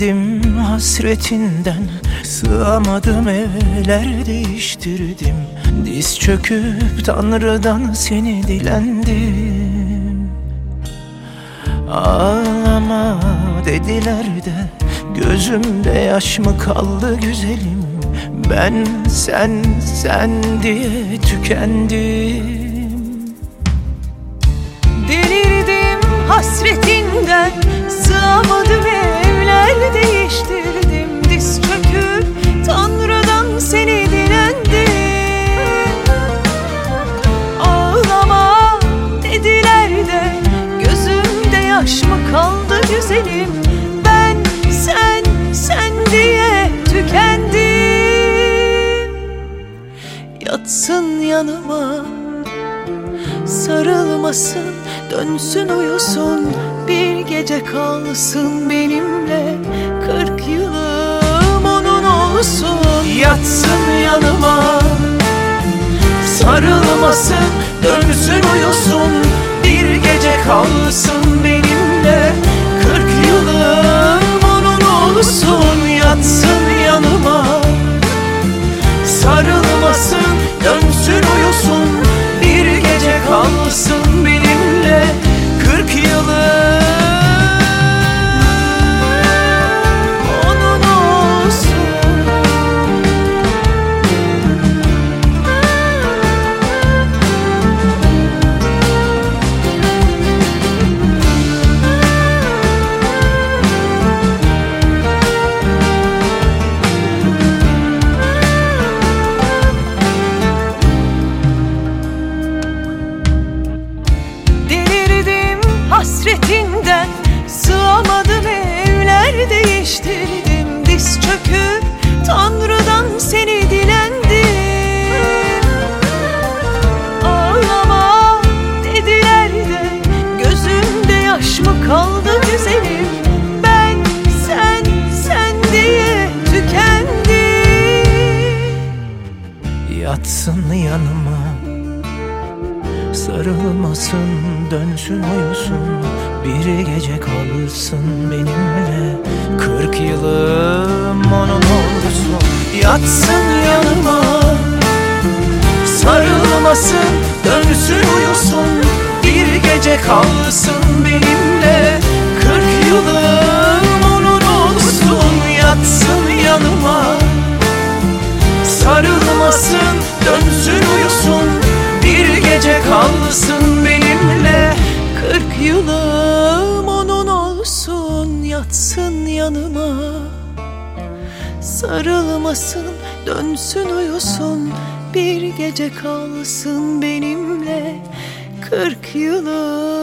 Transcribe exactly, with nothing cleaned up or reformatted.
Delirdim hasretinden, sığamadım evler değiştirdim. Diz çöküp Tanrı'dan seni dilendim. Ağlama dediler de gözümde yaş mı kaldı güzelim? Ben sen sen diye tükendim. Delirdim hasretinden, sığamadım evler değiştirdim. Diz çöküp Tanrı'dan seni dilendim. Ağlama dediler de gözümde yaş mı kaldı güzelim? Ben sen sen diye tükendim. Yatsın yanıma, sarılmasın, dönsün uyusun, bir gece kalsın benimle, kırk yılım onun olsun. Yatsın yanıma, sarılmasın, dönsün uyusun, bir gece kalsın benimle, kırk yılım onun olsun. Yatsın yanıma, sarılmasın, dönsün uyusun, bir gece kalsın benimle, kırk yılım onun olsun. Hasretinden, sığamadım evler değiştirdim. Diz çöküp Tanrı'dan seni dilendim. Ağlama dediler de gözümde yaş mı kaldı güzelim? Ben sen sen diye tükendim. Yatsın yanıma, sarılmasın, dönsün uyusun, bir gece kalsın benimle, kırk yılım onun olsun. Yatsın yanıma, sarılmasın, dönsün uyusun, bir gece kalsın benimle, kırk yılım onun olsun. Yatsın yanıma, sarılmasın, dönsün uyusun, bir gece kalsın benimle, kırk yılım onun olsun. Yatsın yanıma, sarılmasın, dönsün uyusun, bir gece kalsın benimle, kırk yılım